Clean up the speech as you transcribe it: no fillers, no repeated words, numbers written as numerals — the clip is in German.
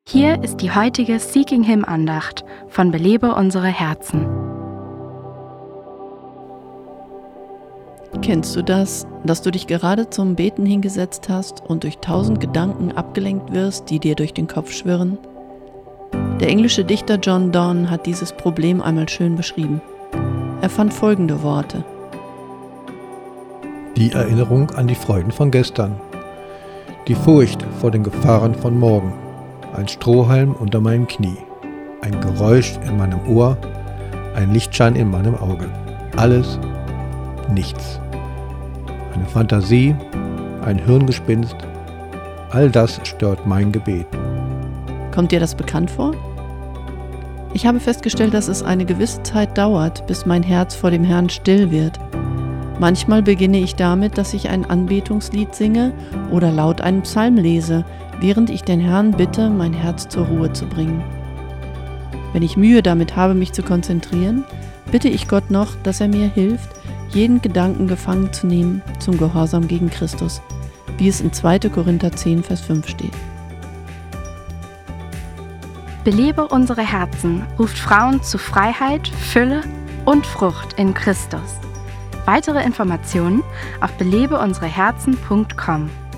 Hier ist die heutige Seeking Him Andacht von Belebe unsere Herzen. Kennst du das, dass du dich gerade zum Beten hingesetzt hast und durch 1000 Gedanken abgelenkt wirst, die dir durch den Kopf schwirren? Der englische Dichter John Donne hat dieses Problem einmal schön beschrieben. Er fand folgende Worte: Die Erinnerung an die Freuden von gestern, die Furcht vor den Gefahren von morgen, ein Strohhalm unter meinem Knie, ein Geräusch in meinem Ohr, ein Lichtschein in meinem Auge. Alles nichts. Eine Fantasie, ein Hirngespinst, all das stört mein Gebet. Kommt dir das bekannt vor? Ich habe festgestellt, dass es eine gewisse Zeit dauert, bis mein Herz vor dem Herrn still wird. Manchmal beginne ich damit, dass ich ein Anbetungslied singe oder laut einen Psalm lese, während ich den Herrn bitte, mein Herz zur Ruhe zu bringen. Wenn ich Mühe damit habe, mich zu konzentrieren, bitte ich Gott noch, dass er mir hilft, jeden Gedanken gefangen zu nehmen zum Gehorsam gegen Christus, wie es in 2. Korinther 10, Vers 5 steht. Belebe unsere Herzen ruft Frauen zu Freiheit, Fülle und Frucht in Christus. Weitere Informationen auf belebeunsereherzen.com.